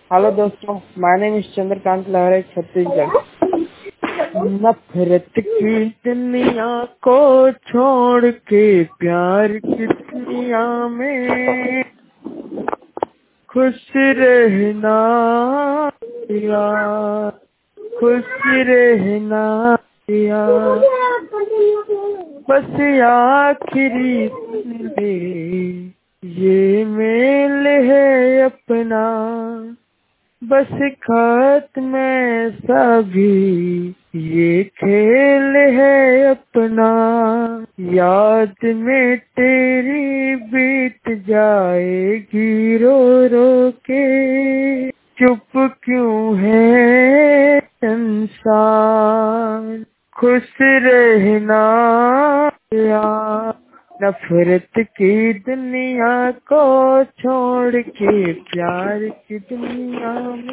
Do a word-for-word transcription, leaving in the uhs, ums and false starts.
Hello दोस्तों, my name is Chandrakant लहरे, छत्तीसगढ़। नफरत की दुनिया को छोड़ के प्यार की दुनिया में खुश रहना यार, खुश रहना यार, बस आखिरी में ये मेल है अपना, बस खात में सभी ये खेल है अपना। याद में तेरी बीत जाएगी रो रो के, चुप क्यों है संसार, खुश रहना यार, नफरत की दुनिया को छोड़ के प्यार की दुनिया में